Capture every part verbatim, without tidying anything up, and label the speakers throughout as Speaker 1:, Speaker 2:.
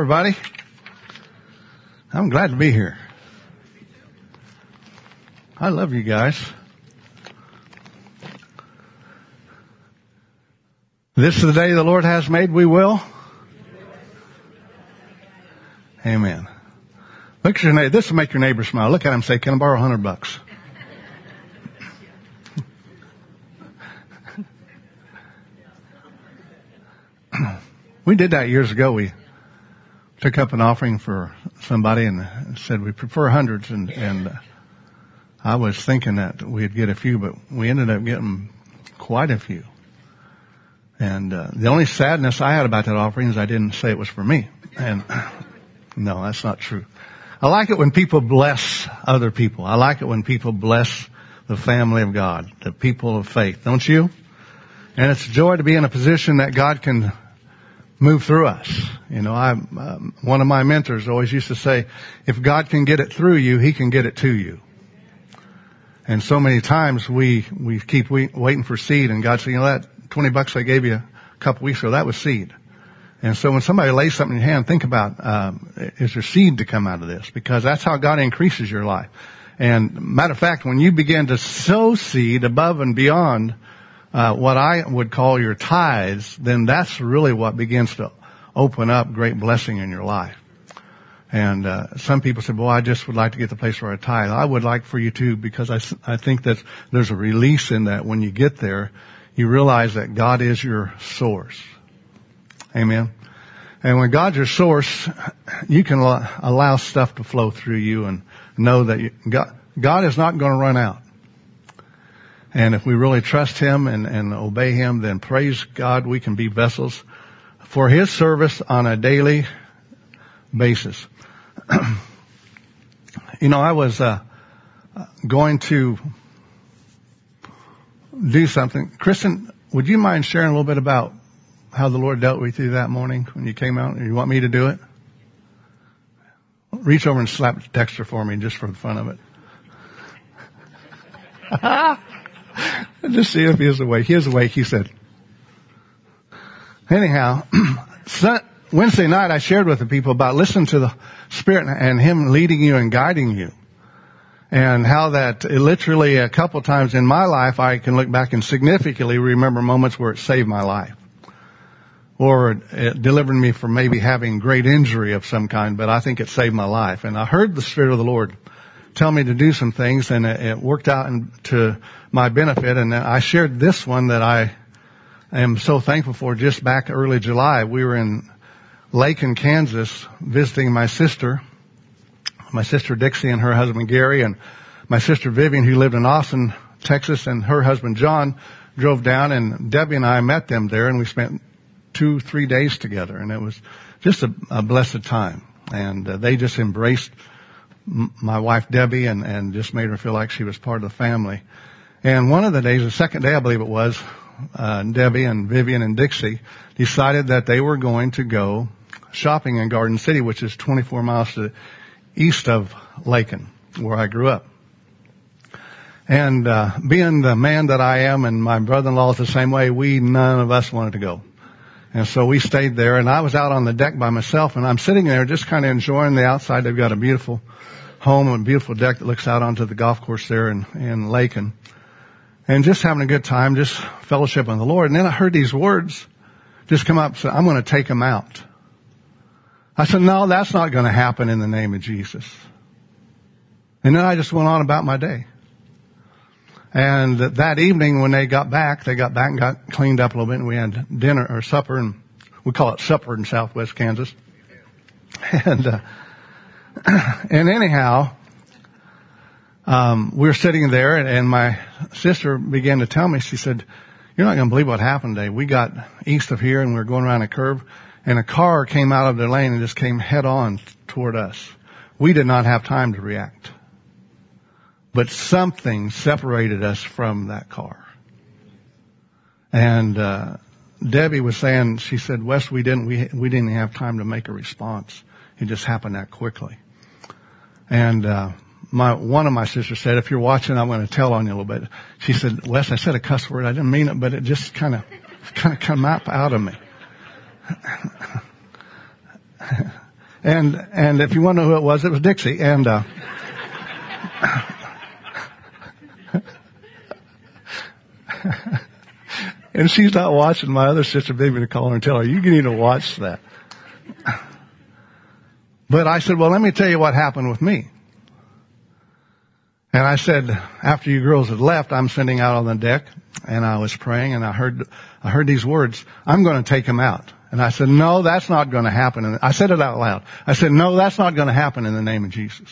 Speaker 1: everybody. I'm glad to be here. I love you guys. This is the day the Lord has made. We will. Amen. Look at your neighbor. This will make your neighbor smile. Look at him and say, "Can I borrow a hundred bucks?" We did that years ago. We took up an offering for somebody and said we prefer hundreds, and, and uh, I was thinking that we'd get a few, but we ended up getting quite a few. And uh, the only sadness I had about that offering is I didn't say it was for me. And no, that's not true. I like it when people bless other people. I like it when people bless the family of God, the people of faith, don't you? And it's a joy to be in a position that God can move through us. You know, I, um, one of my mentors always used to say, if God can get it through you, He can get it to you. And so many times we, we keep wait, waiting for seed, and God said, you know, that twenty bucks I gave you a couple weeks ago, that was seed. And so when somebody lays something in your hand, think about, um, is there seed to come out of this? Because that's how God increases your life. And matter of fact, when you begin to sow seed above and beyond Uh, what I would call your tithes, then that's really what begins to open up great blessing in your life. And uh, some people say, well, I just would like to get the place where I tithe. I would like for you to, because I, I think that there's a release in that. When you get there, you realize that God is your source. Amen. And when God's your source, you can allow stuff to flow through you and know that you, God, God is not going to run out. And if we really trust Him and, and obey Him, then praise God, we can be vessels for His service on a daily basis. You know, I was uh, going to do something. Kristen, would you mind sharing a little bit about how the Lord dealt with you that morning when you came out? You want me to do it? Reach over and slap Dexter for me just for the fun of it. Just see if he is awake. He is awake, he said. Anyhow, Wednesday night I shared with the people about listening to the Spirit and Him leading you and guiding you. And how that literally a couple times in my life I can look back and significantly remember moments where it saved my life. Or it delivered me from maybe having great injury of some kind, but I think it saved my life. And I heard the Spirit of the Lord tell me to do some things, and it worked out to my benefit. And I shared this one that I am so thankful for. Just back early July, we were in Lakin, Kansas, visiting my sister, my sister Dixie and her husband Gary, and my sister Vivian, who lived in Austin, Texas, and her husband John drove down, and Debbie and I met them there, and we spent two, three days together, and it was just a, a blessed time. And uh, they just embraced my wife Debbie and, and just made her feel like she was part of the family. And one of the days, the second day I believe it was, uh, Debbie and Vivian and Dixie decided that they were going to go shopping in Garden City, which is twenty-four miles to the east of Lakin, where I grew up. And uh, being the man that I am, and my brother-in-law is the same way, we, none of us wanted to go. And so we stayed there, and I was out on the deck by myself, and I'm sitting there just kind of enjoying the outside. They've got a beautiful home and a beautiful deck that looks out onto the golf course there in, in Lakin. And just having a good time, just fellowship on the Lord. And then I heard these words just come up and say, I'm going to take them out. I said, no, that's not going to happen in the name of Jesus. And then I just went on about my day. And that evening when they got back, they got back and got cleaned up a little bit, and we had dinner or supper, and we call it supper in Southwest Kansas. And, uh, and anyhow, um, we were sitting there, and, and my sister began to tell me, she said, you're not going to believe what happened today. We got east of here, and we were going around a curve, and a car came out of the lane and just came head on toward us. We did not have time to react. But something separated us from that car. And uh Debbie was saying, she said, Wes, we didn't we we didn't have time to make a response. It just happened that quickly. And uh my one of my sisters said, if you're watching, I'm going to tell on you a little bit. She said, Wes, I said a cuss word. I didn't mean it, but it just kind of kind of come out out of me. And, and if you want to know who it was, it was Dixie. And, uh, and she's not watching. My other sister begged me to call her and tell her, you need to watch that. But I said, well, let me tell you what happened with me. And I said, after you girls had left, I'm sitting out on the deck and I was praying and I heard, I heard these words, I'm going to take him out. And I said, no, that's not going to happen. And I said it out loud. I said, no, that's not going to happen in the name of Jesus.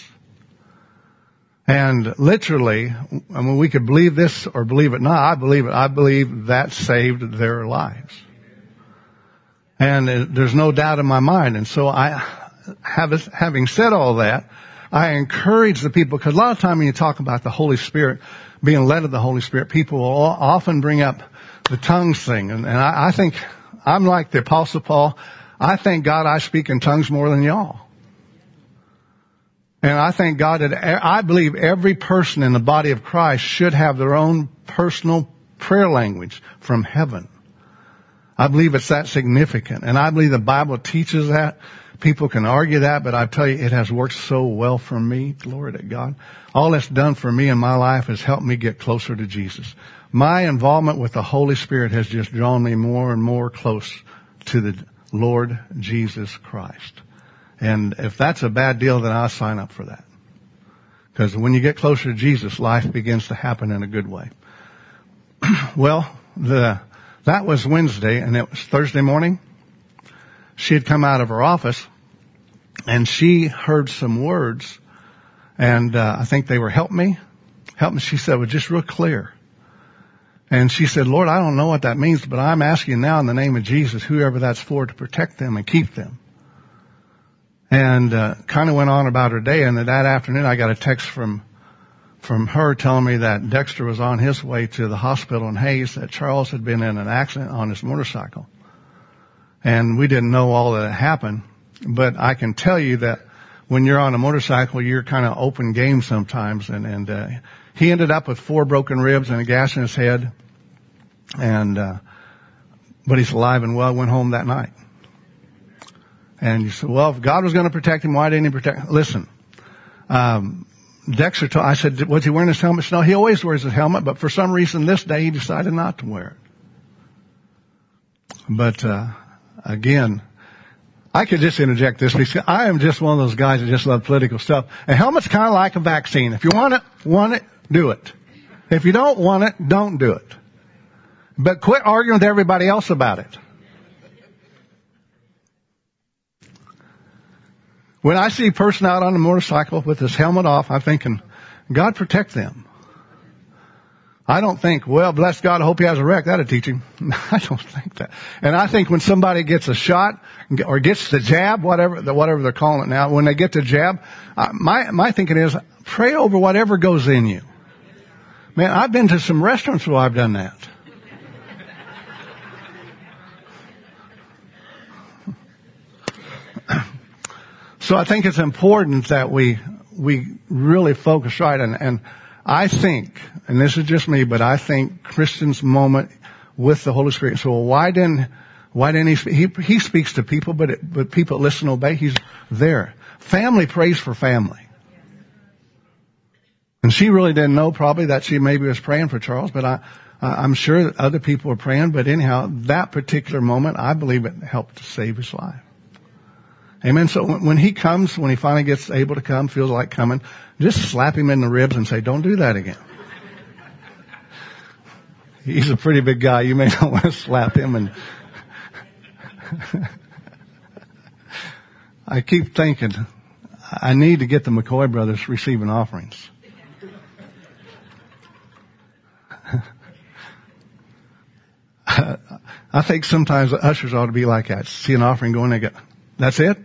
Speaker 1: And literally, I mean, we could believe this or believe it not. I believe it. I believe that saved their lives. And there's no doubt in my mind. And so I, have, having said all that, I encourage the people, because a lot of time when you talk about the Holy Spirit, being led of the Holy Spirit, people will often bring up the tongues thing. And, and I, I think I'm like the Apostle Paul. I thank God I speak in tongues more than y'all. And I thank God that I believe every person in the body of Christ should have their own personal prayer language from heaven. I believe it's that significant. And I believe the Bible teaches that. People can argue that, but I tell you, it has worked so well for me. Glory to God. All it's done for me in my life has helped me get closer to Jesus. My involvement with the Holy Spirit has just drawn me more and more close to the Lord Jesus Christ. And if that's a bad deal, then I'll sign up for that. Because when you get closer to Jesus, life begins to happen in a good way. Well, the, that was Wednesday, and it was Thursday morning. She had come out of her office, and she heard some words, and uh, I think they were, help me, help me. She said, well, just real clear. And she said, Lord, I don't know what that means, but I'm asking now in the name of Jesus, whoever that's for, to protect them and keep them. And uh, kind of went on about her day, and that afternoon I got a text from from her telling me that Dexter was on his way to the hospital in Hayes, that Charles had been in an accident on his motorcycle. And we didn't know all that happened, but I can tell you that when you're on a motorcycle, you're kind of open game sometimes. And, and uh, he ended up with four broken ribs and a gash in his head, and uh, but he's alive and well. Went home that night. And you said, well, if God was going to protect him, why didn't he protect him? Listen, um, Dexter told, I said, was he wearing his helmet? No, he always wears his helmet, but for some reason this day he decided not to wear it. But uh again, I could just interject this because I am just one of those guys that just love political stuff. A helmet's kind of like a vaccine. If you want it, want it, do it. If you don't want it, don't do it. But quit arguing with everybody else about it. When I see a person out on a motorcycle with his helmet off, I'm thinking, God protect them. I don't think, well, bless God, I hope he has a wreck. That'll teach him. I don't think that. And I think when somebody gets a shot or gets the jab, whatever, whatever they're calling it now, when they get the jab, uh, my, my thinking is pray over whatever goes in you. Man, I've been to some restaurants where I've done that. So I think it's important that we, we really focus right. And, and I think, and this is just me, but I think Christian's moment with the Holy Spirit. So why didn't, why didn't he speak? He, he speaks to people, but, it, but people listen, obey. He's there. Family prays for family. And she really didn't know probably that she maybe was praying for Charles, but I, I'm sure that other people were praying. But anyhow, that particular moment, I believe it helped to save his life. Amen. So when he comes, when he finally gets able to come, feels like coming, just slap him in the ribs and say, don't do that again. He's a pretty big guy. You may not want to slap him. And I keep thinking, I need to get the McCoy brothers receiving offerings. I think sometimes the ushers ought to be like that. See an offering going, they go, that's it?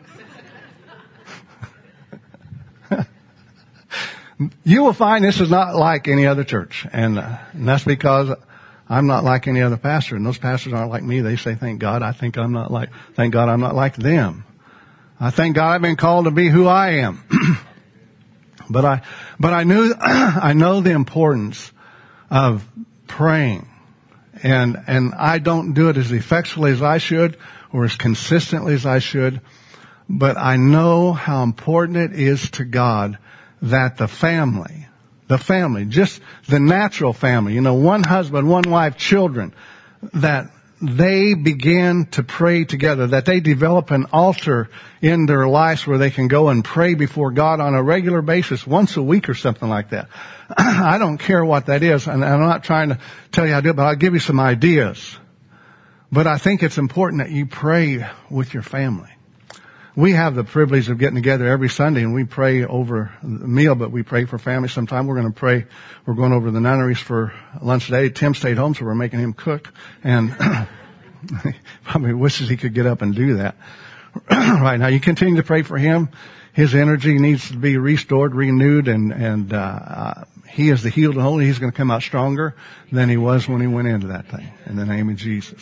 Speaker 1: You will find this is not like any other church. And, uh, and that's because I'm not like any other pastor. And those pastors aren't like me. They say, thank God. I think I'm not like, thank God I'm not like them. I thank God I've been called to be who I am. but I, but I knew, I know the importance of praying. And, and I don't do it as effectually as I should or as consistently as I should. But I know how important it is to God that the family, the family, just the natural family, you know, one husband, one wife, children, that they begin to pray together, that they develop an altar in their lives where they can go and pray before God on a regular basis, once a week or something like that. I don't care what that is, and I'm not trying to tell you how to do it, but I'll give you some ideas. But I think it's important that you pray with your family. We have the privilege of getting together every Sunday, and we pray over the meal, but we pray for family. Sometime we're going to pray. We're going over to the nunneries for lunch today. Tim stayed home, so we're making him cook, and probably wishes he could get up and do that. Right now, you continue to pray for him. His energy needs to be restored, renewed, and and uh, uh he is the healed and holy. He's going to come out stronger than he was when he went into that thing, in the name of Jesus.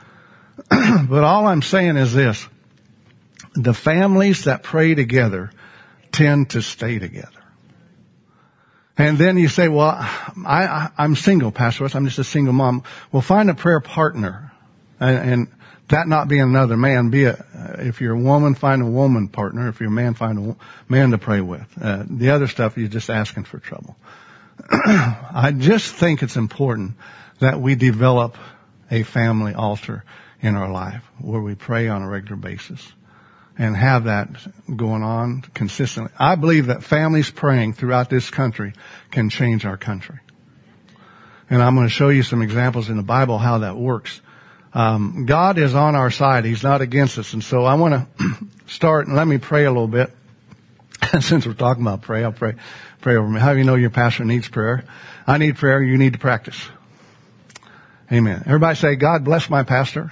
Speaker 1: But all I'm saying is this. The families that pray together tend to stay together. And then you say, well, I, I, I'm single, Pastor West. I'm just a single mom. Well, find a prayer partner. And, and that not being another man, be a, if you're a woman, find a woman partner. If you're a man, find a man to pray with. Uh, the other stuff, you're just asking for trouble. I just think it's important that we develop a family altar in our life where we pray on a regular basis. And have that going on consistently. I believe that families praying throughout this country can change our country. And I'm going to show you some examples in the Bible how that works. Um, God is on our side. He's not against us. And so I want to start and let me pray a little bit. Since we're talking about pray, I'll pray, pray over me. How do you know your pastor needs prayer? I need prayer. You need to practice. Amen. Everybody say, God bless my pastor.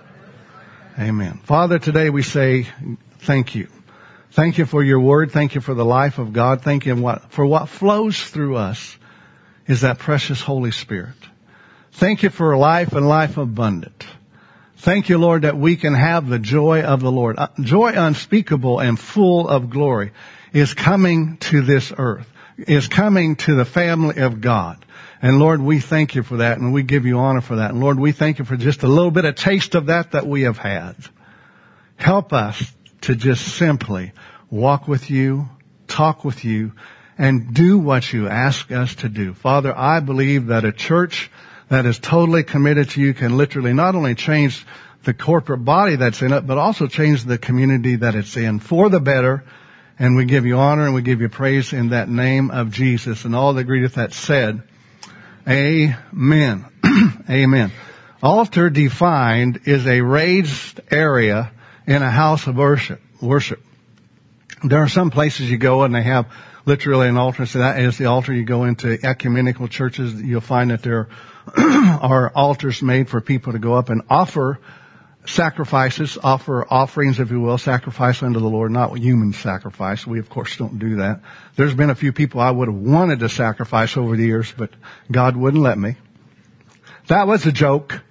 Speaker 1: Amen. Father, today we say thank you. Thank you for your word. Thank you for the life of God. Thank you what, for what flows through us is that precious Holy Spirit. Thank you for life and life abundant. Thank you, Lord, that we can have the joy of the Lord. Uh, joy unspeakable and full of glory is coming to this earth, is coming to the family of God. And Lord, we thank you for that, and we give you honor for that. And Lord, we thank you for just a little bit of taste of that that we have had. Help us to just simply walk with you, talk with you, and do what you ask us to do. Father, I believe that a church that is totally committed to you can literally not only change the corporate body that's in it, but also change the community that it's in for the better. And we give you honor and we give you praise in that name of Jesus. And all that agree with that said, amen. Amen. Altar defined is a raised area in a house of worship. Worship. There are some places you go and they have literally an altar. So that is the altar. You go into ecumenical churches, you'll find that there are altars made for people to go up and offer sacrifices, offer offerings, if you will, sacrifice unto the Lord, not human sacrifice. We, of course, don't do that. There's been a few people I would have wanted to sacrifice over the years, but God wouldn't let me. That was a joke.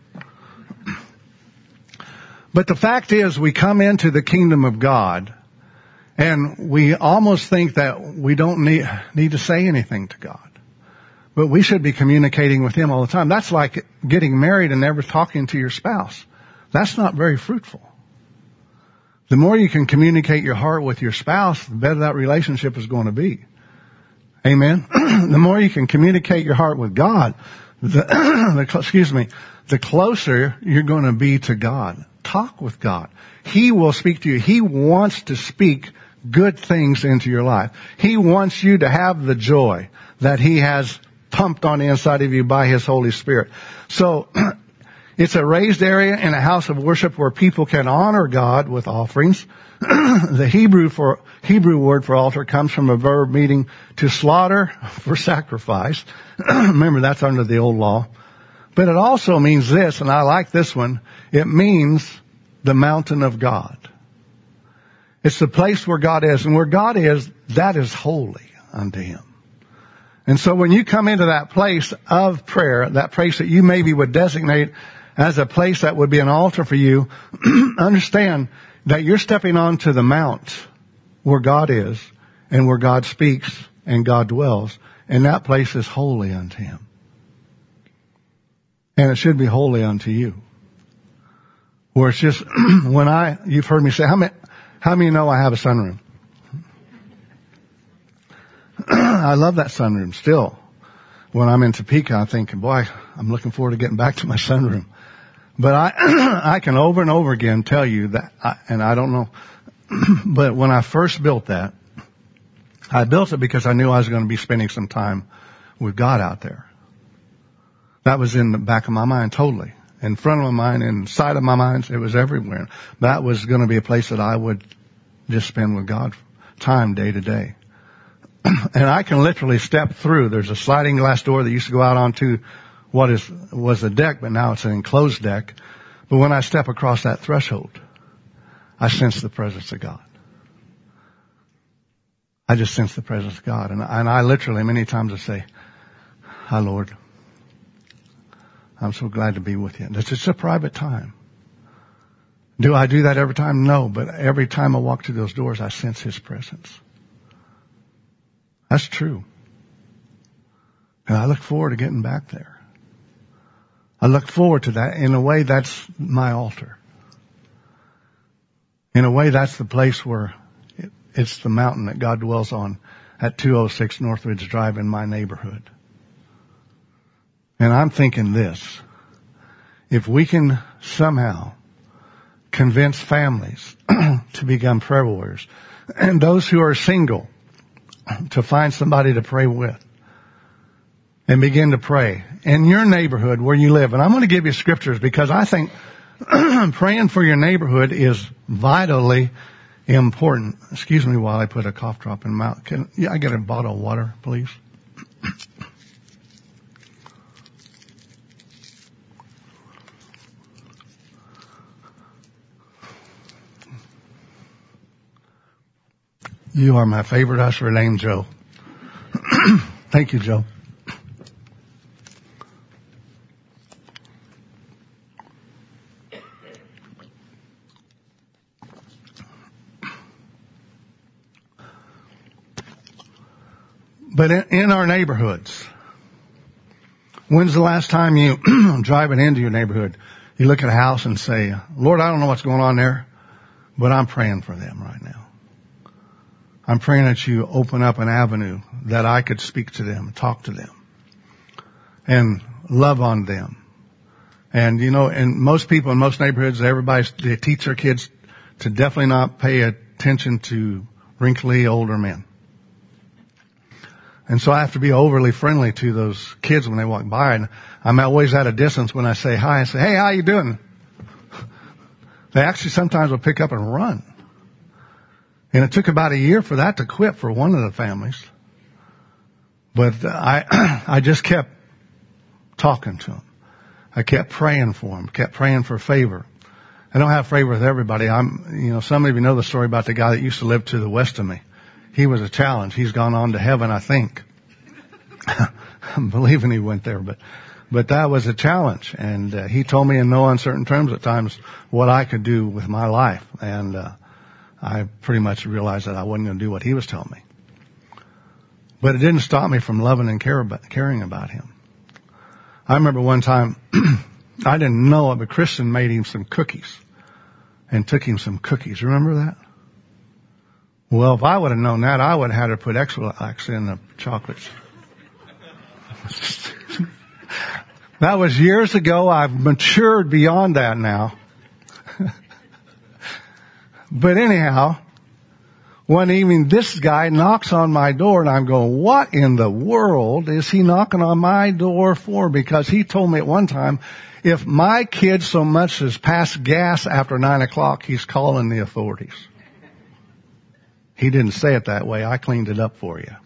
Speaker 1: But the fact is, we come into the kingdom of God, and we almost think that we don't need, need to say anything to God. But we should be communicating with Him all the time. That's like getting married and never talking to your spouse. That's not very fruitful. The more you can communicate your heart with your spouse, the better that relationship is going to be. Amen. The more you can communicate your heart with God, the, the excuse me, the closer you're going to be to God. Talk with God. He will speak to you. He wants to speak good things into your life. He wants you to have the joy that He has pumped on the inside of you by His Holy Spirit. So, it's a raised area in a house of worship where people can honor God with offerings. The Hebrew for Hebrew word for altar comes from a verb meaning to slaughter for sacrifice. Remember, that's under the old law. But it also means this, and I like this one. It means the mountain of God. It's the place where God is, and where God is, that is holy unto Him. And so when you come into that place of prayer, that place that you maybe would designate as a place that would be an altar for you, understand that you're stepping onto the mount where God is and where God speaks and God dwells. And that place is holy unto Him. And it should be holy unto you. Where it's just, when I, you've heard me say, how many, How many know I have a sunroom? I love that sunroom still. When I'm in Topeka, I'm thinking, boy, I'm looking forward to getting back to my sunroom. But I, I can over and over again tell you that, I, and I don't know, but when I first built that, I built it because I knew I was going to be spending some time with God out there. That was in the back of my mind totally. In front of my mind, inside of my mind, it was everywhere. That was going to be a place that I would just spend with God time day to day. And I can literally step through. There's a sliding glass door that used to go out onto what is was a deck, but now it's an enclosed deck. But when I step across that threshold, I sense the presence of God. I just sense the presence of God. And, and I literally, many times I say, hi, Lord. I'm so glad to be with you. It's just a private time. Do I do that every time? No, but every time I walk through those doors, I sense His presence. That's true. And I look forward to getting back there. I look forward to that. In a way, that's my altar. In a way, that's the place where it, it's the mountain that God dwells on at two oh six Northridge Drive in my neighborhood. And I'm thinking this. If we can somehow convince families to become prayer warriors, and those who are single to find somebody to pray with, and begin to pray in your neighborhood where you live. And I'm going to give you scriptures because I think praying for your neighborhood is vitally important. Excuse me while I put a cough drop in my mouth. Can yeah, I get a bottle of water, please? You are my favorite usher named Joe. Thank you, Joe. But in, in our neighborhoods, when's the last time you driving into your neighborhood, you look at a house and say, Lord, I don't know what's going on there, but I'm praying for them right now. I'm praying that you open up an avenue that I could speak to them, talk to them, and love on them. And, you know, and most people in most neighborhoods, everybody, they teach their kids to definitely not pay attention to wrinkly older men. And so I have to be overly friendly to those kids when they walk by. And I'm always at a distance when I say hi. I say, hey, how you doing? They actually sometimes will pick up and run. And it took about a year for that to quit for one of the families. But I, I just kept talking to them. I kept praying for them, kept praying for favor. I don't have favor with everybody. I'm, you know, some of you know the story about the guy that used to live to the west of me. He was a challenge. He's gone on to heaven, I think. I'm believing he went there, but, but that was a challenge. And, uh, he told me in no uncertain terms at times what I could do with my life. And, uh, I pretty much realized that I wasn't going to do what he was telling me. But it didn't stop me from loving and care about, caring about him. I remember one time, I didn't know it, but Kristen made him some cookies and took him some cookies. Remember that? Well, if I would have known that, I would have had her put Ex-Lax in the chocolates. That was years ago. I've matured beyond that now. But anyhow, one evening, this guy knocks on my door, and I'm going, what in the world is he knocking on my door for? Because he told me at one time, if my kid so much as pass gas after nine o'clock, he's calling the authorities. He didn't say it that way. I cleaned it up for you.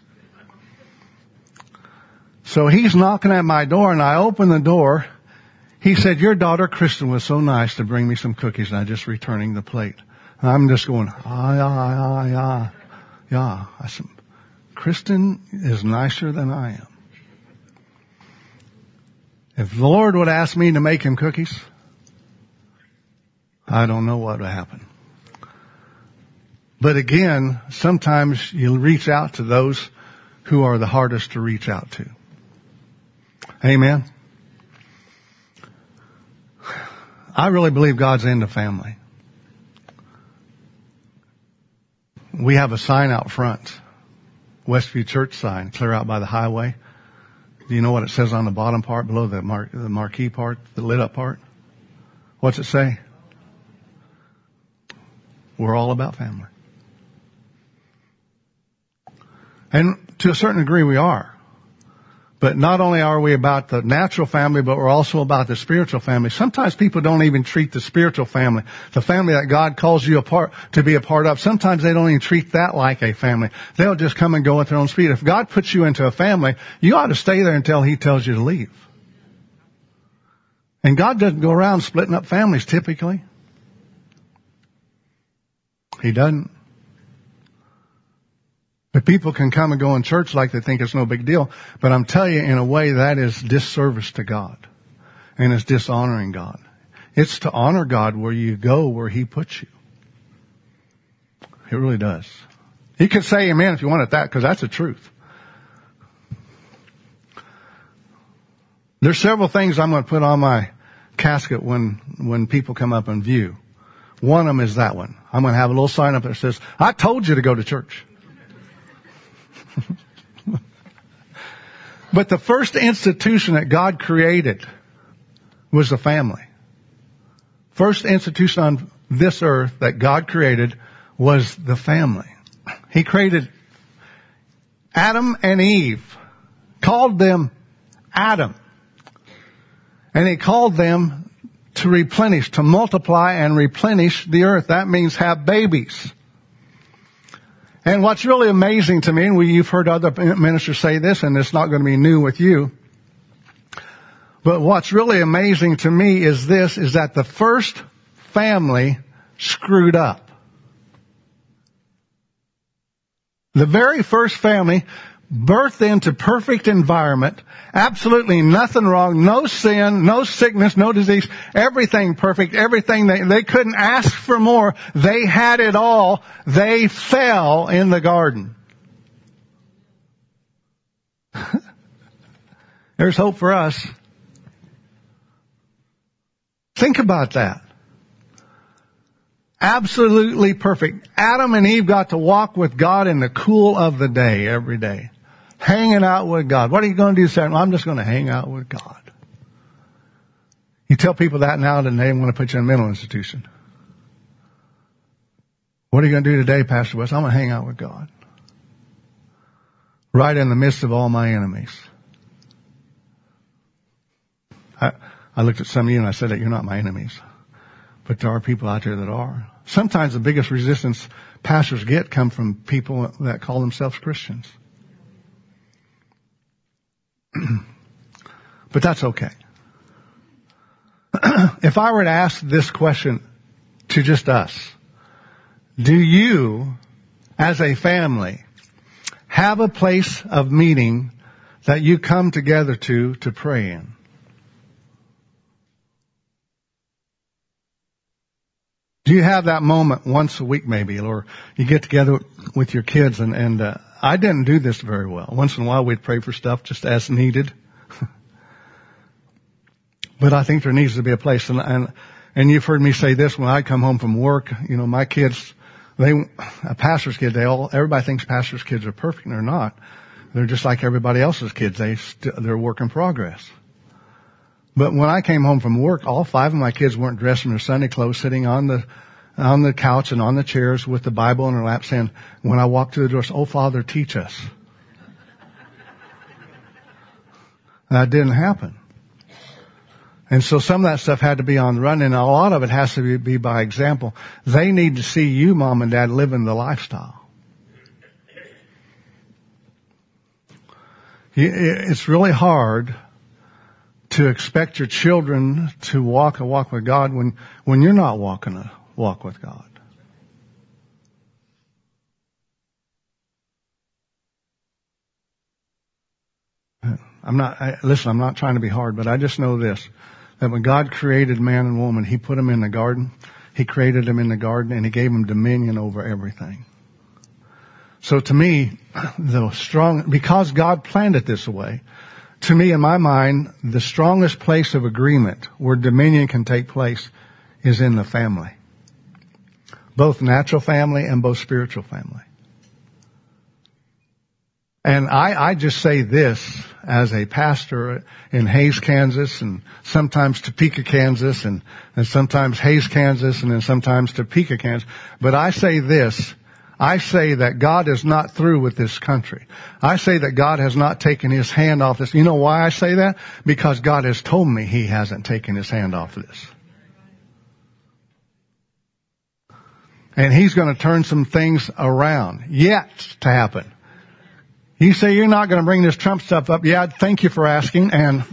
Speaker 1: So he's knocking at my door, and I open the door. He said, your daughter Kristen was so nice to bring me some cookies, and I'm just returning the plate. And I'm just going, ah, yeah, yeah, yeah, yeah. I said, Kristen is nicer than I am. If the Lord would ask me to make him cookies, I don't know what would happen. But again, sometimes you reach out to those who are the hardest to reach out to. Amen. I really believe God's into family. We have a sign out front. Westview Church sign, clear out by the highway. Do you know what it says on the bottom part, below the, mar- the marquee part, the lit up part? What's it say? We're all about family. And to a certain degree we are. But not only are we about the natural family, but we're also about the spiritual family. Sometimes people don't even treat the spiritual family, the family that God calls you apart to be a part of. Sometimes they don't even treat that like a family. They'll just come and go at their own speed. If God puts you into a family, you ought to stay there until He tells you to leave. And God doesn't go around splitting up families typically. He doesn't. But people can come and go in church like they think it's no big deal. But I'm telling you, in a way, that is disservice to God. And it's dishonoring God. It's to honor God where you go, where He puts you. It really does. You can say amen if you want it that, because that's the truth. There's several things I'm going to put on my casket when, when people come up and view. One of them is that one. I'm going to have a little sign up that says, I told you to go to church. But the first institution that God created was the family. First institution on this earth that God created was the family. He created Adam and Eve, called them Adam. And He called them to replenish, to multiply and replenish the earth. That means have babies. And what's really amazing to me, and we, you've heard other ministers say this, and it's not going to be new with you, but what's really amazing to me is this, is that the first family screwed up. The very first family birthed into perfect environment, absolutely nothing wrong, no sin, no sickness, no disease, everything perfect, everything they, they couldn't ask for more. They had it all. They fell in the garden. There's hope for us. Think about that. Absolutely perfect. Adam and Eve got to walk with God in the cool of the day every day. Hanging out with God. What are you going to do Saturday? Well, I'm just going to hang out with God. You tell people that now, then they want to put you in a mental institution. What are you going to do today, Pastor West? I'm going to hang out with God. Right in the midst of all my enemies. I, I looked at some of you and I said that you're not my enemies. But there are people out there that are. Sometimes the biggest resistance pastors get come from people that call themselves Christians. But that's okay. If I were to ask this question to just us, do you, as a family, have a place of meeting that you come together to, to pray in? Do you have that moment once a week maybe, or you get together with your kids and, and uh, I didn't do this very well. Once in a while we'd pray for stuff just as needed. But I think there needs to be a place. And, and, and you've heard me say this when I come home from work, you know, my kids, they, a pastor's kid, they all, everybody thinks pastor's kids are perfect and they're not. They're just like everybody else's kids. They, st- they're work in progress. But when I came home from work, all five of my kids weren't dressed in their Sunday clothes, sitting on the on the couch and on the chairs with the Bible in their lap, saying, when I walk through the doors, "Oh, Father, teach us." That didn't happen. And so some of that stuff had to be on the run, and a lot of it has to be, be by example. They need to see you, Mom and Dad, living the lifestyle. It's really hard to expect your children to walk a walk with God when, when you're not walking a walk with God. I'm not, I, listen, I'm not trying to be hard, but I just know this, that when God created man and woman, He put them in the garden. He created them in the garden and He gave them dominion over everything. So to me, the strong, because God planned it this way, to me, in my mind, the strongest place of agreement where dominion can take place is in the family. both natural family and both spiritual family. And I, I just say this as a pastor in Hays, Kansas, and sometimes Topeka, Kansas, and, and sometimes Hays, Kansas, and then sometimes Topeka, Kansas. But I say this, I say that God is not through with this country. I say that God has not taken his hand off this. You know why I say that? Because God has told me he hasn't taken his hand off this. And he's going to turn some things around yet to happen. You say you're not going to bring this Trump stuff up. Yeah, thank you for asking. And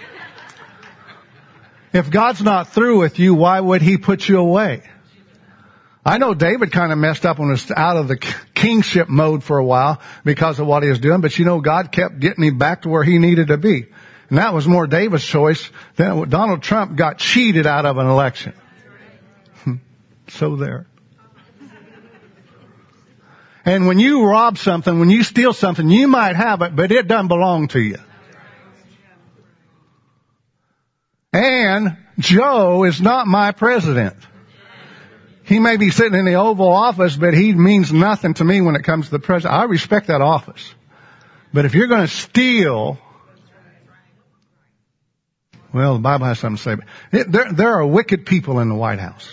Speaker 1: if God's not through with you, why would he put you away? I know David kind of messed up and was out of the kingship mode for a while because of what he was doing. But you know, God kept getting him back to where he needed to be. And that was more David's choice than Donald Trump got cheated out of an election. So there. And when you rob something, when you steal something, you might have it, but it doesn't belong to you. And Joe is not my president. He may be sitting in the Oval Office, but he means nothing to me when it comes to the president. I respect that office. But if you're going to steal, well, the Bible has something to say. It, there, there are wicked people in the White House.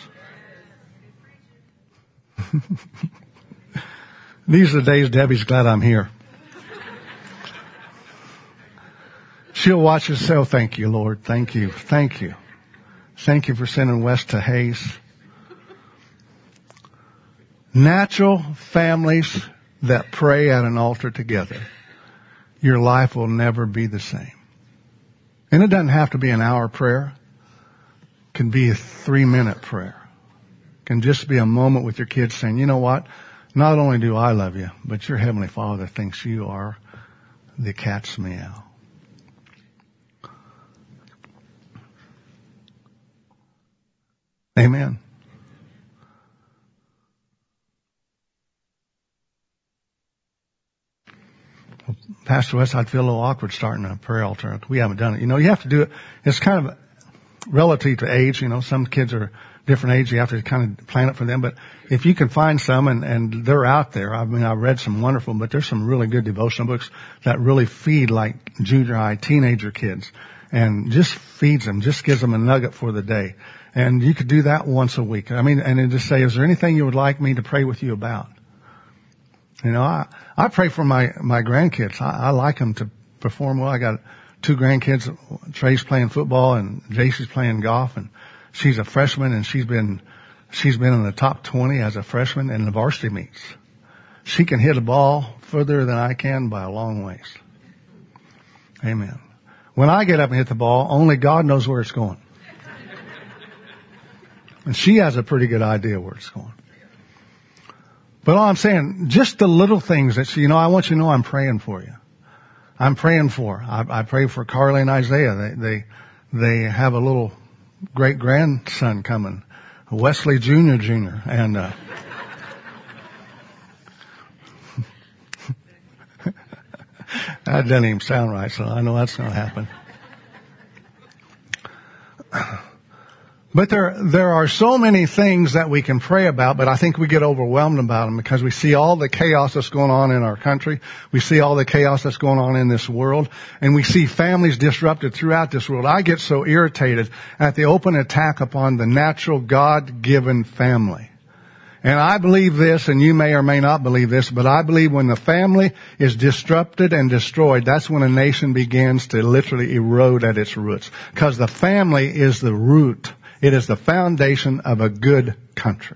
Speaker 1: These are the days Debbie's glad I'm here. She'll watch us say, oh, thank you, Lord. Thank you. Thank you. Thank you for sending Wes to Hays. Natural families that pray at an altar together, your life will never be the same. And it doesn't have to be an hour prayer. It can be a three minute prayer. It can just be a moment with your kids saying, you know what? Not only do I love you, but your Heavenly Father thinks you are the cat's meow. Amen. Well, Pastor West, I'd feel a little awkward starting a prayer altar. We haven't done it. You know, you have to do it. It's kind of relative to age. You know, some kids are different age. You have to kind of plan it for them. But if you can find some, and, and they're out there. I mean, I've read some wonderful, but there's some really good devotional books that really feed like junior high, teenager kids, and just feeds them, just gives them a nugget for the day. And you could do that once a week. I mean, and then just say, is there anything you would like me to pray with you about? You know, I, I pray for my, my grandkids. I, I like them to perform well. I got two grandkids. Trey's playing football and J C's playing golf, and she's a freshman, and she's been, she's been in the top twenty as a freshman in the varsity meets. She can hit a ball further than I can by a long ways. Amen. When I get up and hit the ball, only God knows where it's going. And she has a pretty good idea where it's going. But all I'm saying, just the little things that, you know, I want you to know I'm praying for you. I'm praying for. I, I pray for Carly and Isaiah. They, they, they have a little great grandson coming, Wesley Junior Junior And, uh, that doesn't even sound right, so I know that's going to happen. But there, there are so many things that we can pray about, but I think we get overwhelmed about them because we see all the chaos that's going on in our country. We see all the chaos that's going on in this world, and we see families disrupted throughout this world. I get so irritated at the open attack upon the natural God-given family. And I believe this, and you may or may not believe this, but I believe when the family is disrupted and destroyed, that's when a nation begins to literally erode at its roots. Because the family is the root. It is the foundation of a good country.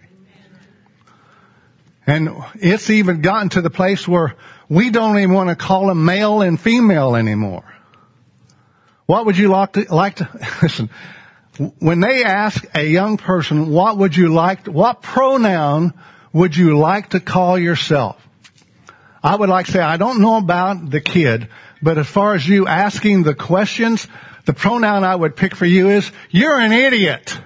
Speaker 1: And it's even gotten to the place where we don't even want to call them male and female anymore. What would you like to, like to, listen, when they ask a young person, what would you like, to, what pronoun would you like to call yourself? I would like to say, I don't know about the kid, but as far as you asking the questions, the pronoun I would pick for you is, you're an idiot.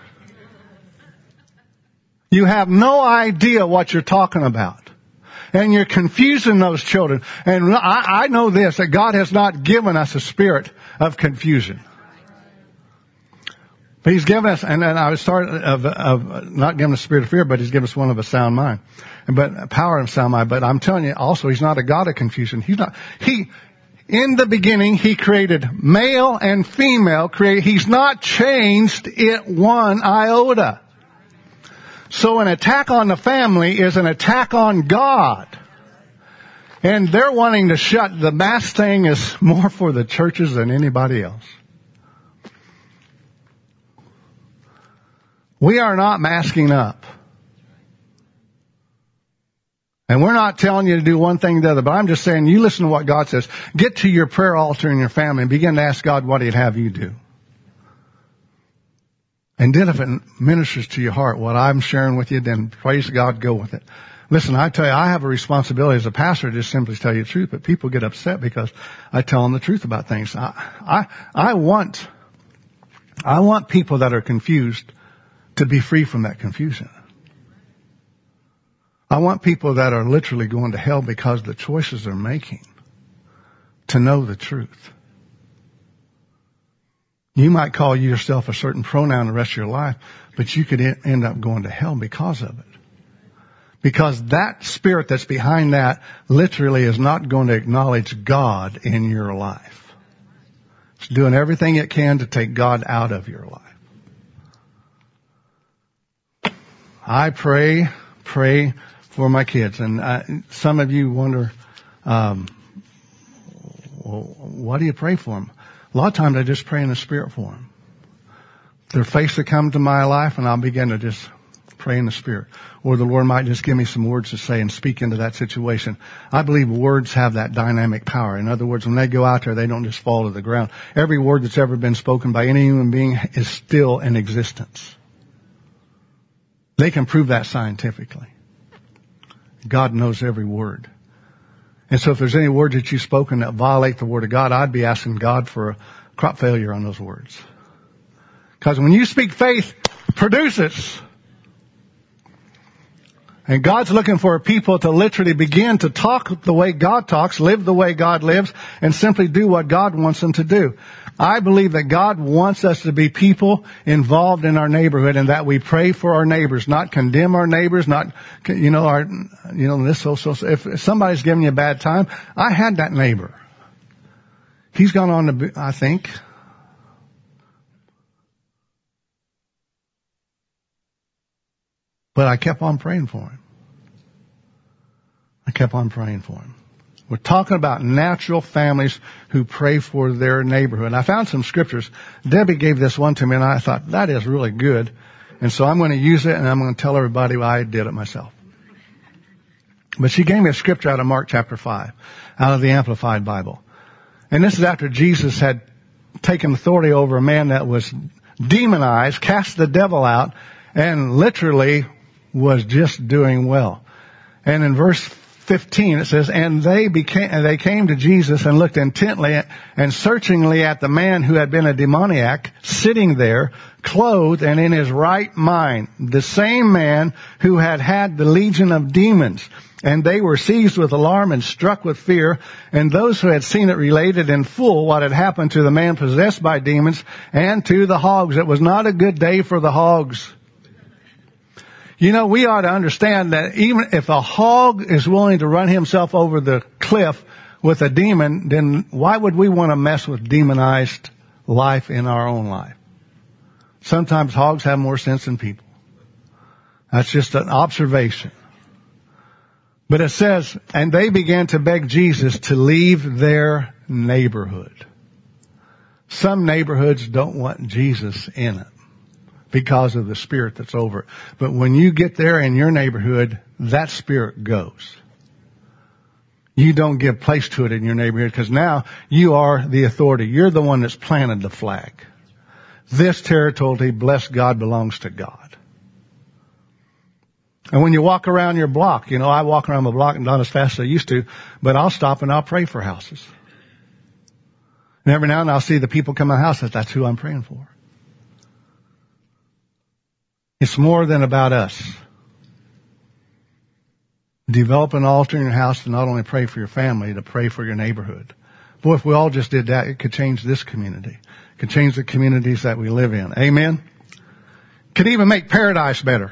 Speaker 1: You have no idea what you're talking about. And you're confusing those children. And I, I know this, that God has not given us a spirit of confusion. He's given us, and, and I was starting of, of not giving us a spirit of fear, but He's given us one of a sound mind, but power and sound mind. But I'm telling you, also, He's not a God of confusion. He's not. He, in the beginning, He created male and female. Create. He's not changed it one iota. So an attack on the family is an attack on God. And they're wanting to shut, the mass thing is more for the churches than anybody else. We are not masking up. And we're not telling you to do one thing or the other, but I'm just saying, you listen to what God says. Get to your prayer altar in your family and begin to ask God what He'd have you do. And then if it ministers to your heart, what I'm sharing with you, then praise God, go with it. Listen, I tell you, I have a responsibility as a pastor to just simply tell you the truth, but people get upset because I tell them the truth about things. I, I, I want, I want people that are confused to be free from that confusion. I want people that are literally going to hell because of the choices they're making to know the truth. You might call yourself a certain pronoun the rest of your life, but you could end up going to hell because of it. Because that spirit that's behind that literally is not going to acknowledge God in your life. It's doing everything it can to take God out of your life. I pray, pray for my kids. And uh, some of you wonder, um, well, why do you pray for them? A lot of times I just pray in the Spirit for them. Their faces come to my life and I'll begin to just pray in the Spirit. Or the Lord might just give me some words to say and speak into that situation. I believe words have that dynamic power. In other words, when they go out there, they don't just fall to the ground. Every word that's ever been spoken by any human being is still in existence. They can prove that scientifically. God knows every word. And so if there's any words that you've spoken that violate the Word of God, I'd be asking God for a crop failure on those words. Because when you speak faith, it produces. And God's looking for people to literally begin to talk the way God talks, live the way God lives, and simply do what God wants them to do. I believe that God wants us to be people involved in our neighborhood and that we pray for our neighbors, not condemn our neighbors, not, you know, our, you know, this, so, so, so. If somebody's giving you a bad time, I had that neighbor. He's gone on to, be, I think, but I kept on praying for him. I kept on praying for him. We're talking about natural families who pray for their neighborhood. I found some scriptures. Debbie gave this one to me and I thought, that is really good. And so I'm going to use it and I'm going to tell everybody why I did it myself. But she gave me a scripture out of Mark chapter five, out of the Amplified Bible. And this is after Jesus had taken authority over a man that was demonized, cast the devil out, and literally was just doing well. And in verse fifteen, it says, and they became, and they came to Jesus and looked intently and searchingly at the man who had been a demoniac, sitting there, clothed and in his right mind, the same man who had had the legion of demons. And they were seized with alarm and struck with fear. And those who had seen it related in full what had happened to the man possessed by demons and to the hogs. It was not a good day for the hogs. You know, we ought to understand that even if a hog is willing to run himself over the cliff with a demon, then why would we want to mess with demonized life in our own life? Sometimes hogs have more sense than people. That's just an observation. But it says, and they began to beg Jesus to leave their neighborhood. Some neighborhoods don't want Jesus in it because of the spirit that's over it. But when you get there in your neighborhood, that spirit goes. You don't give place to it in your neighborhood because now you are the authority. You're the one that's planted the flag. This territory, bless God, belongs to God. And when you walk around your block, you know, I walk around my block and not as fast as I used to, but I'll stop and I'll pray for houses. And every now and then I'll see the people come to my house. That's who I'm praying for. It's more than about us. Develop an altar in your house to not only pray for your family, to pray for your neighborhood. Boy, if we all just did that, it could change this community. It could change the communities that we live in. Amen? could even make paradise better.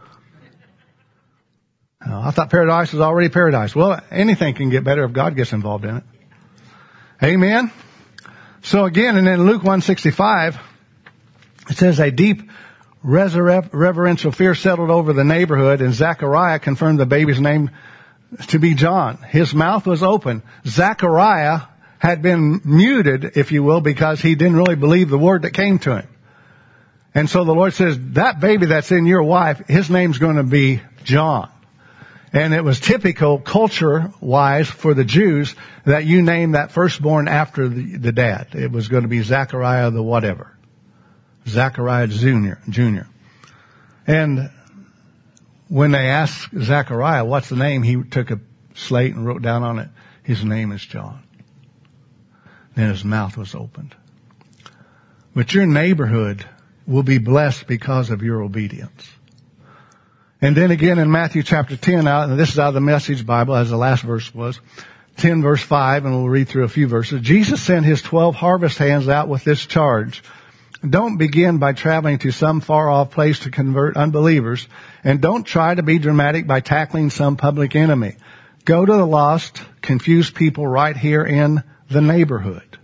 Speaker 1: Oh, I thought paradise was already paradise. Well, anything can get better if God gets involved in it. Amen. So again, and in Luke one sixty-five, it says a deep reser- reverential fear settled over the neighborhood, and Zechariah confirmed the baby's name to be John. His mouth was open. Zechariah had been muted, if you will, because he didn't really believe the word that came to him. And so the Lord says, that baby that's in your wife, his name's going to be John. And it was typical, culture-wise, for the Jews that you name that firstborn after the, the dad. It was going to be Zechariah the whatever. Zechariah Junior Junior And when they asked Zechariah, what's the name? He took a slate and wrote down on it, his name is John. Then his mouth was opened. But your neighborhood will be blessed because of your obedience. And then again in Matthew chapter ten, and this is out of the Message Bible, as the last verse was, ten verse five, and we'll read through a few verses. Jesus sent his twelve harvest hands out with this charge. Don't begin by traveling to some far off place to convert unbelievers, and don't try to be dramatic by tackling some public enemy. Go to the lost, confused people right here in the neighborhood.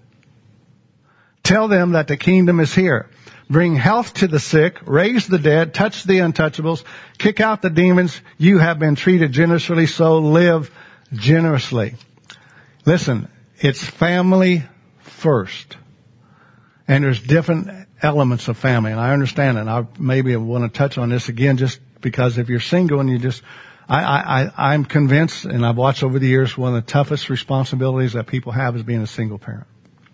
Speaker 1: Tell them that the kingdom is here. Bring health to the sick, raise the dead, touch the untouchables, kick out the demons. You have been treated generously, so live generously. Listen, it's family first. And there's different elements of family, and I understand it. I maybe want to touch on this again just because if you're single and you just, I, I, I, I'm convinced, and I've watched over the years, one of the toughest responsibilities that people have is being a single parent.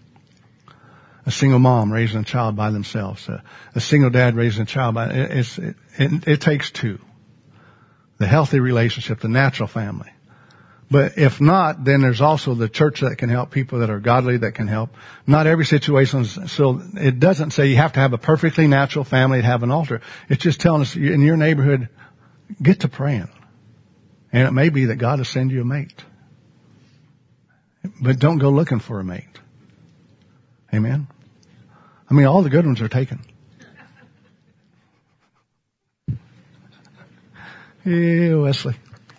Speaker 1: A single mom raising a child by themselves. A, a single dad raising a child by, it, it's, it, it, it takes two. The healthy relationship, the natural family. But if not, then there's also the church that can help, people that are godly that can help. Not every situation is, so it doesn't say you have to have a perfectly natural family to have an altar. It's just telling us in your neighborhood, get to praying. And it may be that God will send you a mate. But don't go looking for a mate. Amen? I mean, all the good ones are taken. Yeah, Wesley.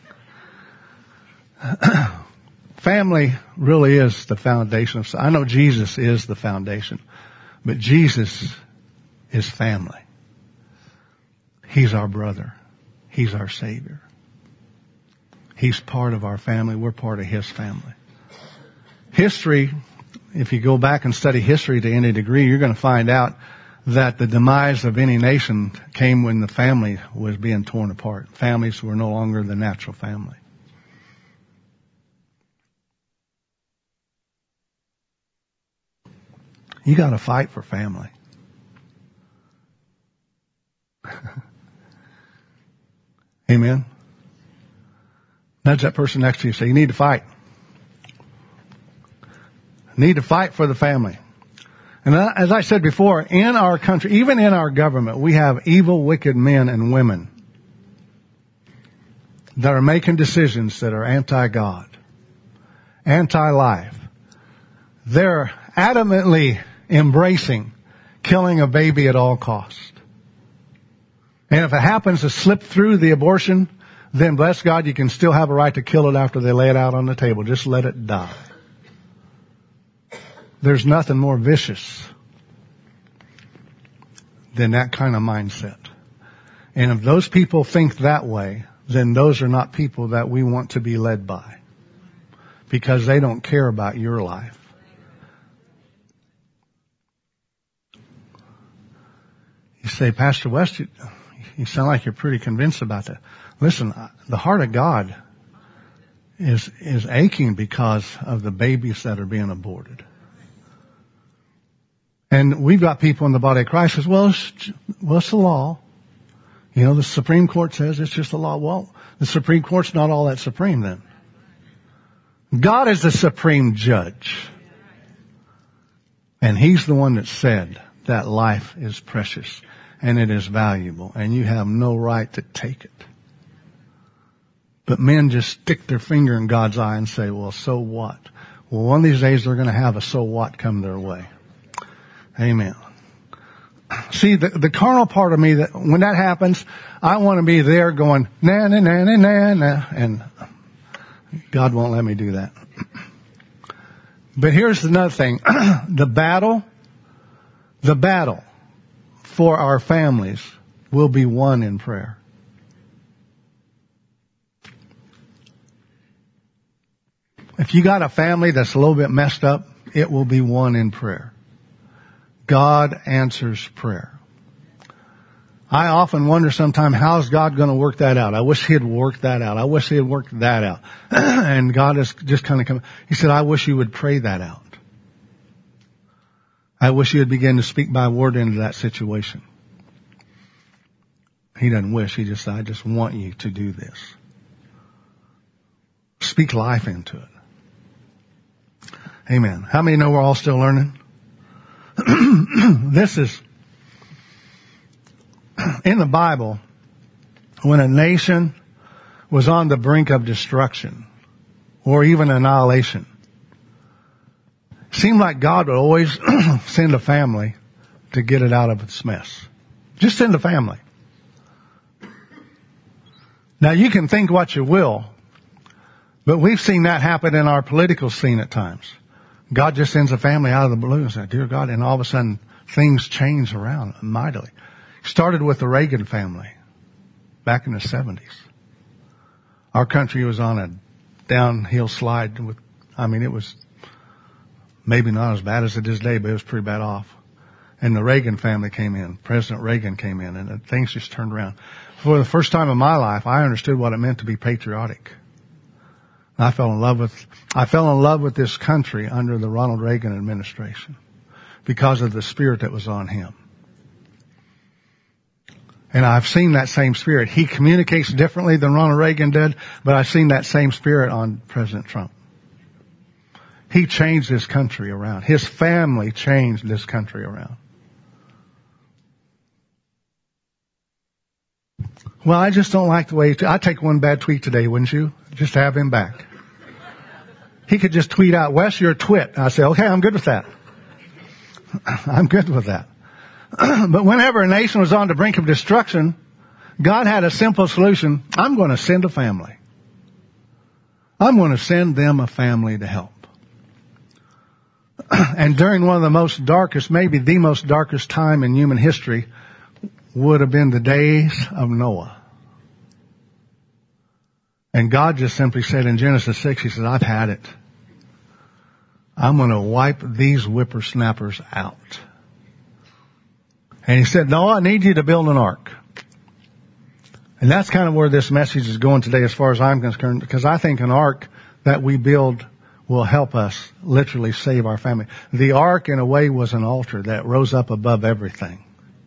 Speaker 1: Family really is the foundation of, I know Jesus is the foundation, but Jesus is family. He's our brother. He's our Savior. He's part of our family. We're part of His family. History, if you go back and study history to any degree, you're going to find out that the demise of any nation came when the family was being torn apart. Families were no longer the natural family. You got to fight for family. Amen. Nudge that person next to you and say, you need to fight. Need to fight for the family. And as I said before, in our country, even in our government, we have evil, wicked men and women that are making decisions that are anti-God, anti-life. They're adamantly embracing killing a baby at all costs. And if it happens to slip through the abortion, then bless God, you can still have a right to kill it after they lay it out on the table. Just let it die. There's nothing more vicious than that kind of mindset. And if those people think that way, then those are not people that we want to be led by, because they don't care about your life. You say, Pastor West, you, you sound like you're pretty convinced about that. Listen, the heart of God is is aching because of the babies that are being aborted. And we've got people in the body of Christ who says, well, it's, well, it's the law. You know, the Supreme Court says it's just the law. Well, the Supreme Court's not all that supreme then. God is the supreme judge. And He's the one that said that life is precious and it is valuable and you have no right to take it. But men just stick their finger in God's eye and say, well, so what? Well, one of these days they're going to have a so what come their way. Amen. See, the, the carnal part of me, that when that happens, I want to be there going, na, na, na, na, na, na, and God won't let me do that. But here's another thing. The battle, the battle for our families will be won in prayer. If you got a family that's a little bit messed up, it will be won in prayer. God answers prayer. I often wonder sometimes, how's God going to work that out? I wish He had worked that out. I wish He had worked that out. And God has just kind of come. He said, I wish you would pray that out. I wish you would begin to speak by word into that situation. He doesn't wish. He just said, I just want you to do this. Speak life into it. Amen. How many know we're all still learning? This is, in the Bible, when a nation was on the brink of destruction or even annihilation, it seemed like God would always send a family to get it out of its mess. Just send a family. Now you can think what you will, but we've seen that happen in our political scene at times. God just sends a family out of the blue and says, dear God, and all of a sudden things change around mightily. Started with the Reagan family back in the seventies. Our country was on a downhill slide with, I mean, it was maybe not as bad as it is today, but it was pretty bad off. And the Reagan family came in. President Reagan came in, and things just turned around. For the first time in my life, I understood what it meant to be patriotic. I fell in love with, I fell in love with this country under the Ronald Reagan administration because of the spirit that was on him. And I've seen that same spirit. He communicates differently than Ronald Reagan did, but I've seen that same spirit on President Trump. He changed this country around. His family changed this country around. Well, I just don't like the way, I'd take one bad tweet today, wouldn't you? Just to have him back. He could just tweet out, Wes, you're a twit. And I say, okay, I'm good with that. I'm good with that. But whenever a nation was on the brink of destruction, God had a simple solution. I'm going to send a family. I'm going to send them a family to help. And during one of the most darkest, maybe the most darkest time in human history would have been the days of Noah. And God just simply said in Genesis six, He said, I've had it. I'm going to wipe these whippersnappers out. And He said, Noah, I need you to build an ark. And that's kind of where this message is going today as far as I'm concerned, because I think an ark that we build will help us literally save our family. The ark, in a way, was an altar that rose up above everything.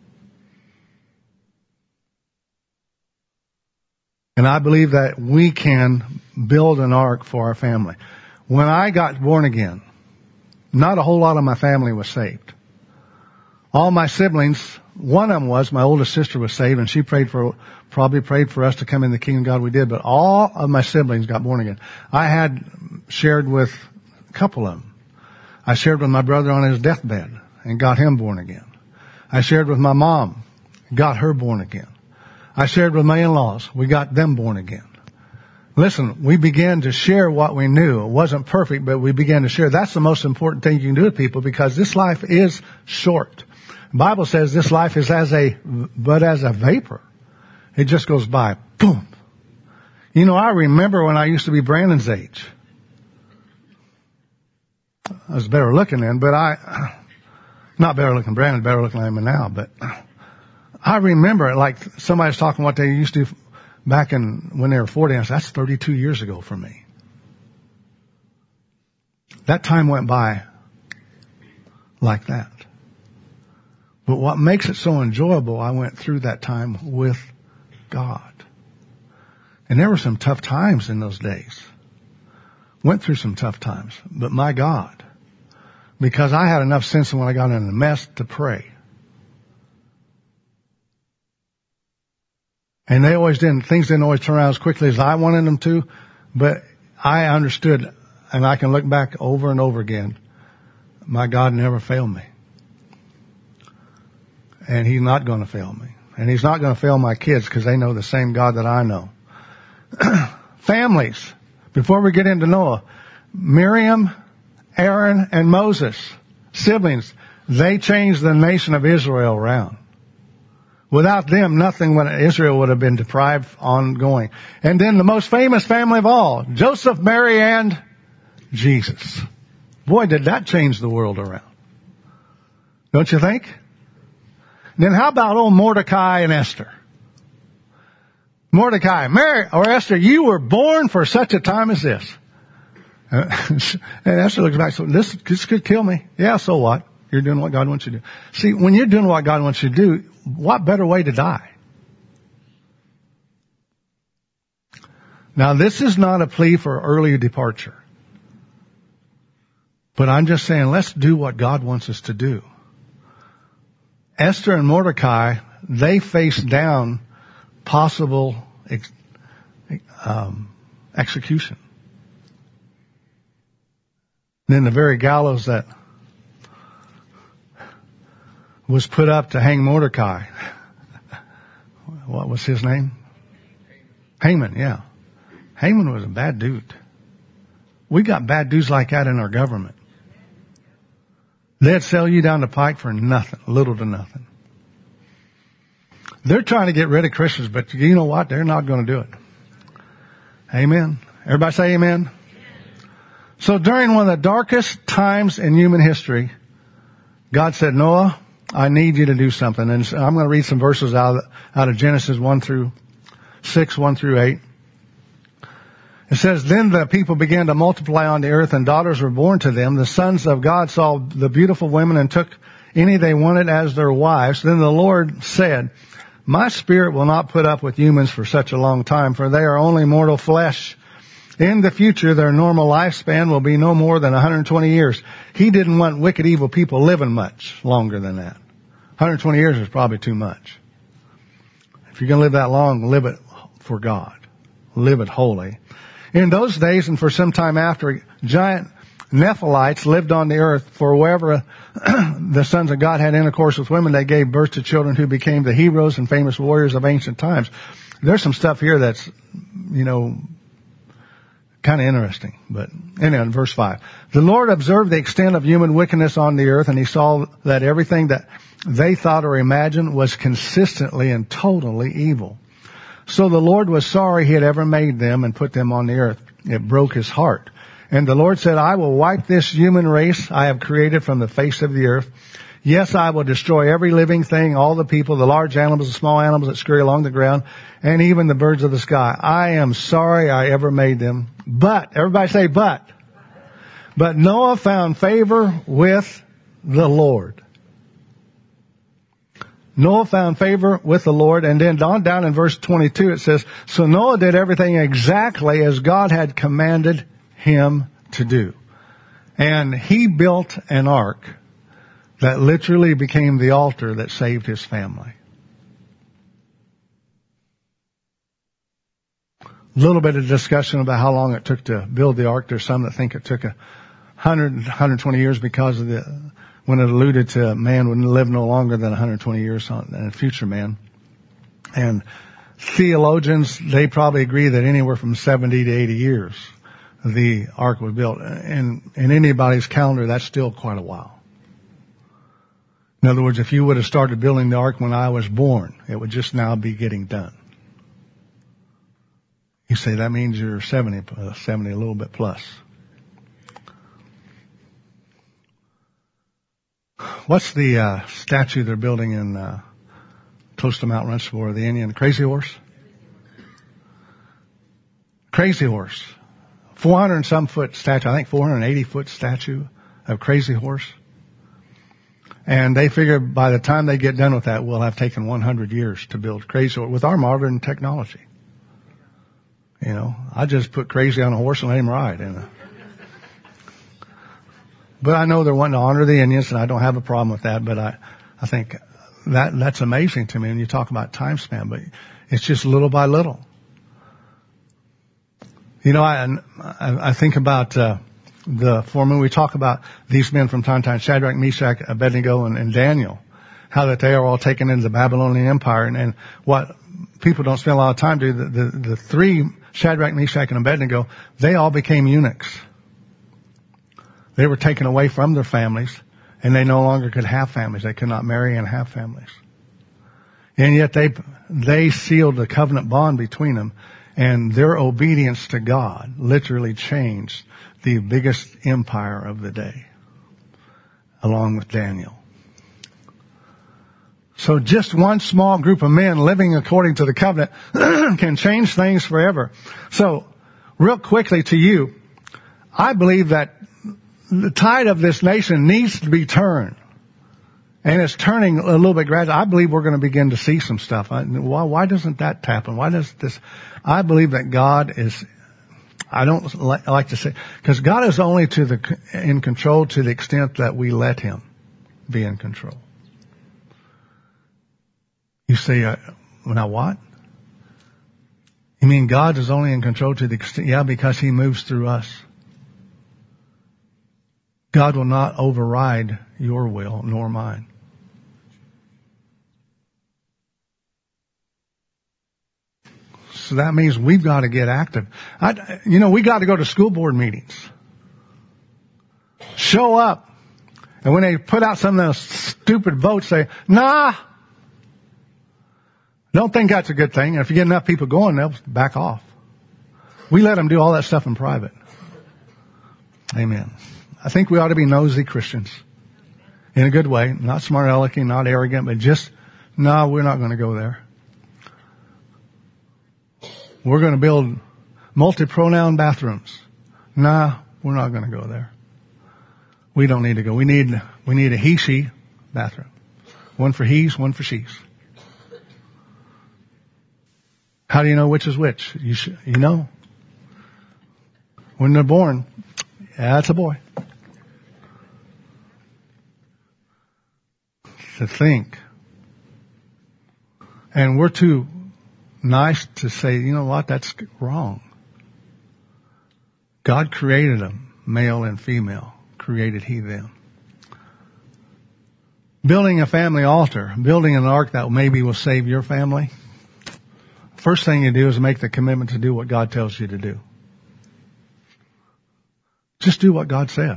Speaker 1: And I believe that we can build an ark for our family. When I got born again, not a whole lot of my family was saved. All my siblings, one of them was, my oldest sister was saved, and she prayed for, probably prayed for us to come in the kingdom of God. We did, but all of my siblings got born again. I had shared with a couple of them. I shared with my brother on his deathbed and got him born again. I shared with my mom, got her born again. I shared with my in-laws. We got them born again. Listen, we began to share what we knew. It wasn't perfect, but we began to share. That's the most important thing you can do with people, because this life is short. The Bible says this life is as a, but as a vapor. It just goes by. Boom. You know, I remember when I used to be Brandon's age. I was better looking then, but I, not better looking Brandon, better looking than I am now, but I remember it like somebody was talking what they used to do back in when they were forty. I said, that's thirty-two years ago for me. That time went by like that. But what makes it so enjoyable, I went through that time with God. And there were some tough times in those days. Went through some tough times. But my God, because I had enough sense when I got in a mess to pray. And they always didn't, things didn't always turn around as quickly as I wanted them to, but I understood, and I can look back over and over again, my God never failed me. And he's not going to fail me. And he's not going to fail my kids because they know the same God that I know. Families. Before we get into Noah, Miriam, Aaron, and Moses, siblings, they changed the nation of Israel around. Without them, nothing when Israel would have been deprived ongoing. And then the most famous family of all, Joseph, Mary, and Jesus. Boy, did that change the world around. Don't you think? Then how about old Mordecai and Esther? Mordecai, Mary, or Esther, you were born for such a time as this. Uh, and Esther looks back, so this, this could kill me. Yeah, so what? You're doing what God wants you to do. See, when you're doing what God wants you to do, what better way to die? Now, this is not a plea for early departure. But I'm just saying, let's do what God wants us to do. Esther and Mordecai, they faced down possible ex- um, execution. And then the very gallows that was put up to hang Mordecai. What was his name? Haman, yeah. Haman was a bad dude. We got bad dudes like that in our government. They'd sell you down the pike for nothing, little to nothing. They're trying to get rid of Christians, but you know what? They're not going to do it. Amen. Everybody say amen. So during one of the darkest times in human history, God said, Noah, I need you to do something. And so I'm going to read some verses out of, out of Genesis one through six, one through eight. It says, then the people began to multiply on the earth, and daughters were born to them. The sons of God saw the beautiful women and took any they wanted as their wives. Then the Lord said, my spirit will not put up with humans for such a long time, for they are only mortal flesh. In the future, their normal lifespan will be no more than one hundred twenty years. He didn't want wicked, evil people living much longer than that. one hundred twenty years is probably too much. If you're going to live that long, live it for God. Live it holy. In those days and for some time after, giant Nephilites lived on the earth. For wherever the sons of God had intercourse with women, they gave birth to children who became the heroes and famous warriors of ancient times. There's some stuff here that's, you know, kind of interesting. But anyway, in verse five. The Lord observed the extent of human wickedness on the earth, and he saw that everything that they thought or imagined was consistently and totally evil. So the Lord was sorry he had ever made them and put them on the earth. It broke his heart. And the Lord said, I will wipe this human race I have created from the face of the earth. Yes, I will destroy every living thing, all the people, the large animals, the small animals that scurry along the ground, and even the birds of the sky. I am sorry I ever made them. But, everybody say but. But Noah found favor with the Lord. Noah found favor with the Lord, and then on down in verse twenty-two it says, so Noah did everything exactly as God had commanded him to do. And he built an ark that literally became the altar that saved his family. A little bit of discussion about how long it took to build the ark. There's some that think it took a hundred, one hundred twenty years because of the, when it alluded to man would live no longer than one hundred twenty years on in a future man. And theologians, they probably agree that anywhere from seventy to eighty years the ark was built. And in anybody's calendar, that's still quite a while. In other words, if you would have started building the ark when I was born, it would just now be getting done. You say that means you're seventy, uh, seventy, a little bit plus. What's the uh, statue they're building in uh, close to Mount Rushmore, the Indian Crazy Horse? Crazy Horse. four hundred and some foot statue, I think four hundred eighty foot statue of Crazy Horse. And they figure by the time they get done with that, we'll have taken one hundred years to build Crazy Horse with our modern technology. You know, I just put Crazy on a horse and let him ride. And, but I know they're wanting to honor the Indians, and I don't have a problem with that. But I, I think that that's amazing to me. And you talk about time span, but it's just little by little. You know, I I, I think about uh, the foreman. We talk about these men from time to time: Shadrach, Meshach, Abednego, and, and Daniel. how that they are all taken into the Babylonian Empire. And, and what people don't spend a lot of time doing, the, the, the three, Shadrach, Meshach, and Abednego, they all became eunuchs. They were taken away from their families, and they no longer could have families. They could not marry and have families. And yet they, they sealed the covenant bond between them, and their obedience to God literally changed the biggest empire of the day, along with Daniel. So just one small group of men living according to the covenant can change things forever. So, real quickly to you, I believe that the tide of this nation needs to be turned. And it's turning a little bit gradually. I believe we're going to begin to see some stuff. I, why, why doesn't that happen? Why does this? I believe that God is, I don't li- like to say, because God is only to the, in control to the extent that we let Him be in control. You say, uh, now what? You mean God is only in control to the extent, yeah, because He moves through us. God will not override your will nor mine. So that means we've got to get active. I, you know, we got to go to school board meetings. Show up. And when they put out some of those stupid votes, say, nah. Don't think that's a good thing. And if you get enough people going, they'll back off. We let them do all that stuff in private. Amen. I think we ought to be nosy Christians. In a good way. Not smart alecky, not arrogant, but just, no, we're not going to go there. We're going to build multi-pronoun bathrooms. Nah, we're not going to go there. We don't need to go. We need, we need a he-she bathroom. One for he's, one for she's. How do you know which is which? You sh- you know. When they're born, yeah, that's a boy. To think. And we're too nice to say, you know what, that's wrong. God created them, male and female. Created He them. Building a family altar, building an ark that maybe will save your family. First thing you do is make the commitment to do what God tells you to do. Just do what God says.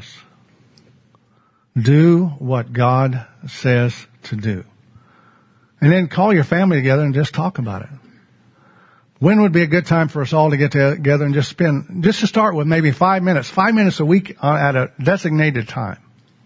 Speaker 1: Do what God says to do. And then call your family together and just talk about it. When would be a good time for us all to get together and just spend, just to start with maybe five minutes, five minutes a week at a designated time.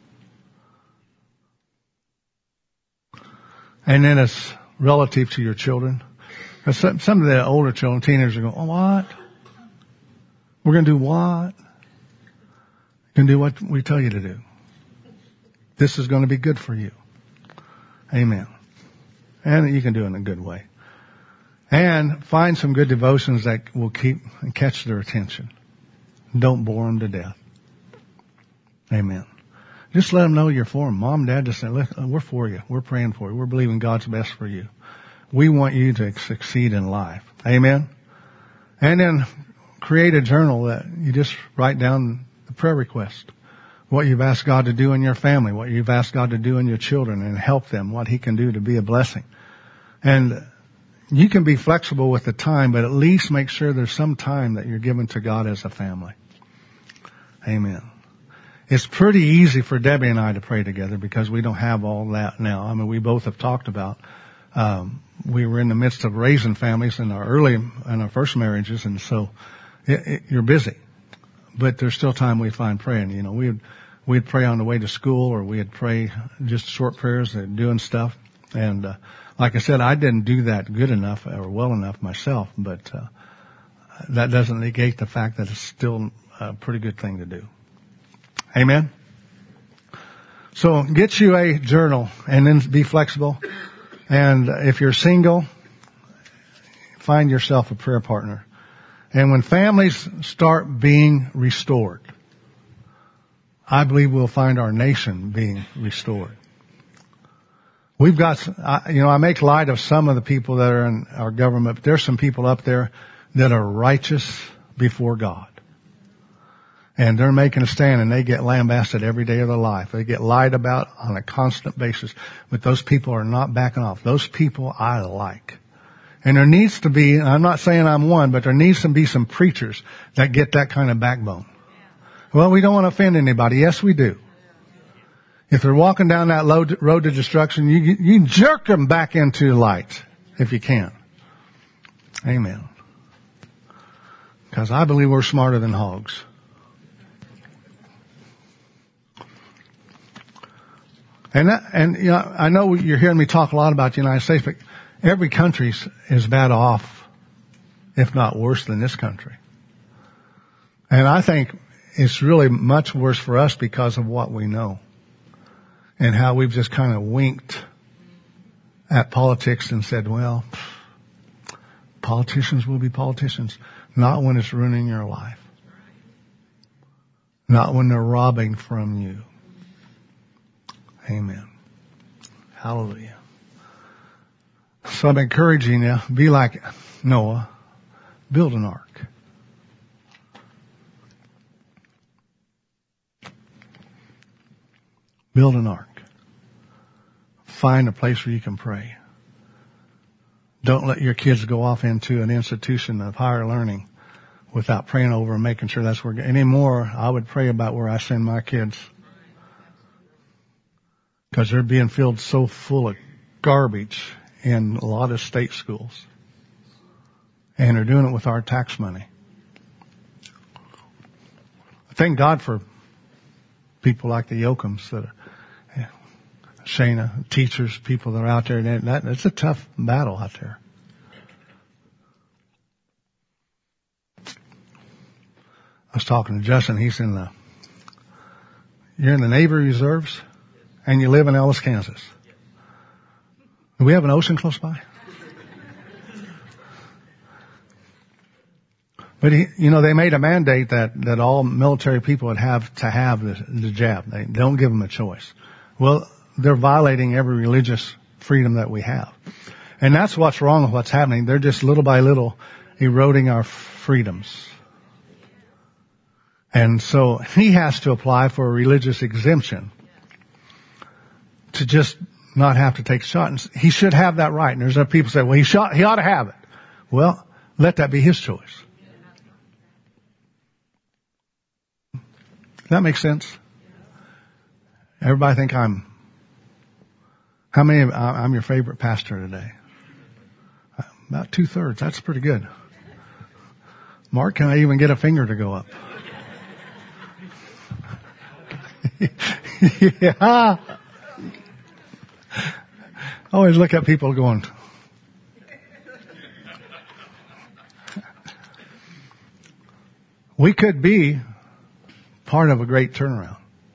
Speaker 1: And then it's relative to your children. Because some, some of the older children, teenagers are going, oh, what? We're going to do what? We're going to do what we tell you to do. This is going to be good for you. Amen. And you can do it in a good way. And find some good devotions that will keep and catch their attention. Don't bore them to death. Amen. Just let them know you're for them. Mom, Dad, just say, we're for you. We're praying for you. We're believing God's best for you. We want you to succeed in life. Amen. And then create a journal that you just write down the prayer request. What you've asked God to do in your family. What you've asked God to do in your children and help them. What He can do to be a blessing. And you can be flexible with the time, but at least make sure there's some time that you're giving to God as a family. Amen. It's pretty easy for Debbie and I to pray together because we don't have all that now. I mean, we both have talked about, um, we were in the midst of raising families in our early, in our first marriages, and so it, it, you're busy. But there's still time we find praying. You know, we'd, we'd pray on the way to school, or we'd pray just short prayers and doing stuff. And, uh, like I said, I didn't do that good enough or well enough myself, but, uh, that doesn't negate the fact that it's still a pretty good thing to do. Amen. So get you a journal and then be flexible. And if you're single, find yourself a prayer partner. And when families start being restored, I believe we'll find our nation being restored. We've got, you know, I make light of some of the people that are in our government, but there's some people up there that are righteous before God. And they're making a stand, and they get lambasted every day of their life. They get lied about on a constant basis. But those people are not backing off. Those people I like. And there needs to be, I'm not saying I'm one, but there needs to be some preachers that get that kind of backbone. Well, we don't want to offend anybody. Yes, we do. If they're walking down that road to destruction, you, you jerk them back into light if you can. Amen. Because I believe we're smarter than hogs. And that, and you know, I know you're hearing me talk a lot about the United States, but every country is bad off, if not worse than this country. And I think it's really much worse for us because of what we know and how we've just kind of winked at politics and said, well, politicians will be politicians. Not when it's ruining your life. Not when they're robbing from you. Amen. Hallelujah. So I'm encouraging you, be like Noah. Build an ark. Build an ark. Find a place where you can pray. Don't let your kids go off into an institution of higher learning without praying over and making sure that's where, anymore, I would pray about where I send my kids. Because they're being filled so full of garbage in a lot of state schools. And they're doing it with our tax money. Thank God for people like the Yokums that are, Shana, teachers, people that are out there. That, that's a tough battle out there. I was talking to Justin. He's in the, you're in the Navy Reserves and you live in Ellis, Kansas. Do we have an ocean close by? But he, you know, they made a mandate that, that all military people would have to have the, the jab. They don't give them a choice. Well, they're violating every religious freedom that we have. And that's what's wrong with what's happening. They're just little by little eroding our freedoms. And so he has to apply for a religious exemption to just not have to take shots. He should have that right. And there's other people say, well, he shot, he ought to have it. Well, let that be his choice. Does that make sense? Everybody think I'm, how many, I'm your favorite pastor today? About two thirds. That's pretty good. Mark, can I even get a finger to go up? Yeah. I always look at people going, we could be part of a great turnaround.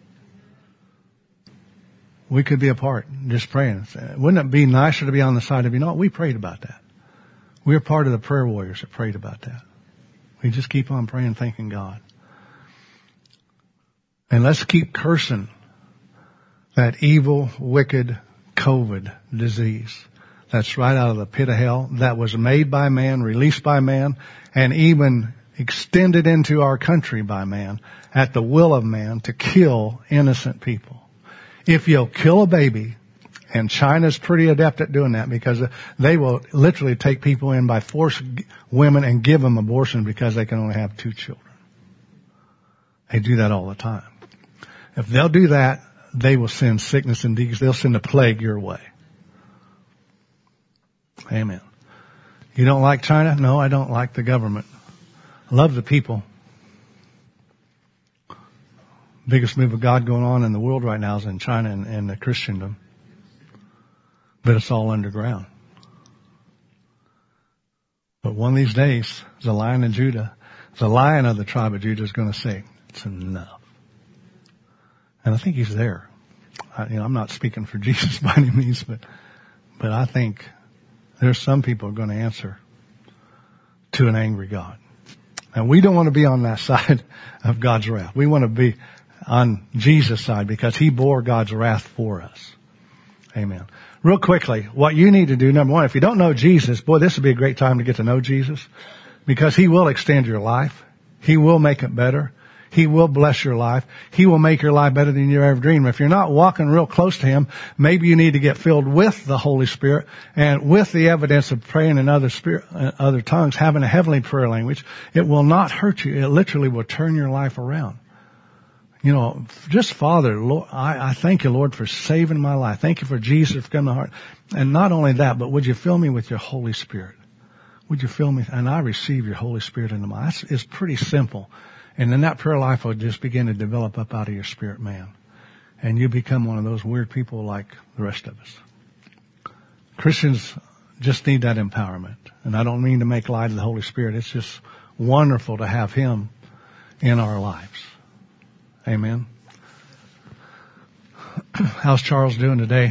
Speaker 1: We could be a part, just praying. Wouldn't it be nicer to be on the side of, you know what, we prayed about that. We're part of the prayer warriors that prayed about that. We just keep on praying, thanking God. And let's keep cursing that evil, wicked COVID disease that's right out of the pit of hell, that was made by man, released by man, and even extended into our country by man at the will of man to kill innocent people. If you'll kill a baby, and China's pretty adept at doing that because they will literally take people in by force, women, and give them abortion because they can only have two children. They do that all the time. If they'll do that, they will send sickness and disease. They'll send a plague your way. Amen. You don't like China? No, I don't like the government. I love the people. Biggest move of God going on in the world right now is in China and, and the Christendom. But it's all underground. But one of these days, the Lion of Judah, the Lion of the tribe of Judah is going to say, it's enough. And I think he's there. I, you know, I'm not speaking for Jesus by any means, but, but I think there's some people who are going to answer to an angry God. And we don't want to be on that side of God's wrath. We want to be on Jesus' side because he bore God's wrath for us. Amen. Real quickly, what you need to do, number one, if you don't know Jesus, boy, this would be a great time to get to know Jesus because he will extend your life. He will make it better. He will bless your life. He will make your life better than you ever dreamed. If you're not walking real close to Him, maybe you need to get filled with the Holy Spirit and with the evidence of praying in other spirit, uh, other tongues, having a heavenly prayer language. It will not hurt you. It literally will turn your life around. You know, just Father, Lord, I, I thank you, Lord, for saving my life. Thank you for Jesus for coming to my heart. And not only that, but would you fill me with your Holy Spirit? Would you fill me? And I receive your Holy Spirit into my life. It's pretty simple. And then that prayer life will just begin to develop up out of your spirit, man. And you become one of those weird people like the rest of us. Christians just need that empowerment. And I don't mean to make light of the Holy Spirit. It's just wonderful to have Him in our lives. Amen. How's Charles doing today?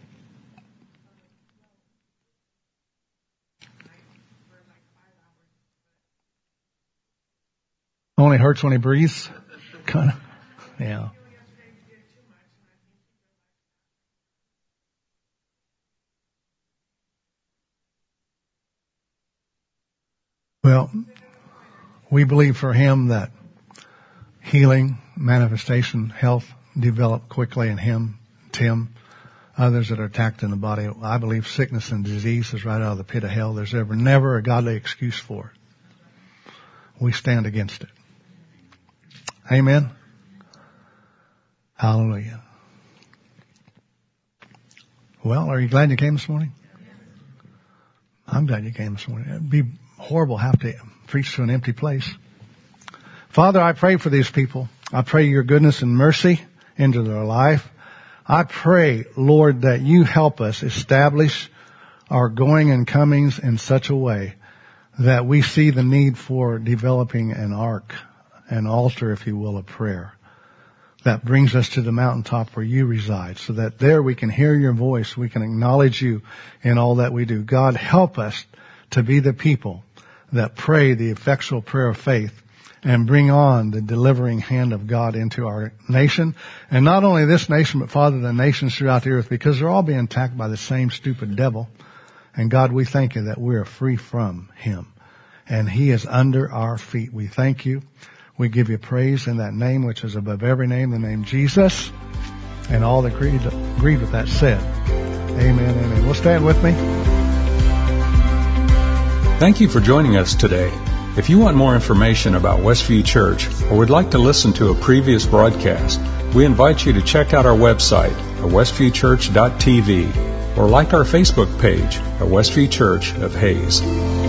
Speaker 1: Only hurts when he breathes? Kind of. Yeah. Well, we believe for him that healing, manifestation, health develop quickly in him, Tim, others that are attacked in the body. I believe sickness and disease is right out of the pit of hell. There's ever never a godly excuse for it. We stand against it. Amen. Hallelujah. Well, are you glad you came this morning? I'm glad you came this morning. It'd be horrible to have to preach to an empty place. Father, I pray for these people. I pray your goodness and mercy into their life. I pray, Lord, that you help us establish our going and comings in such a way that we see the need for developing an ark, an altar, if you will, of prayer that brings us to the mountaintop where you reside, so that there we can hear your voice. We can acknowledge you in all that we do. God, help us to be the people that pray the effectual prayer of faith and bring on the delivering hand of God into our nation. And not only this nation, but Father, the nations throughout the earth, because they're all being attacked by the same stupid devil. And God, we thank you that we are free from him and he is under our feet. We thank you. We give you praise in that name which is above every name, the name Jesus. And all that agreed, agreed with that said, amen, amen. Well, stand with me.
Speaker 2: Thank you for joining us today. If you want more information about Westview Church or would like to listen to a previous broadcast, we invite you to check out our website at westview church dot t v or like our Facebook page at Westview Church of Hayes.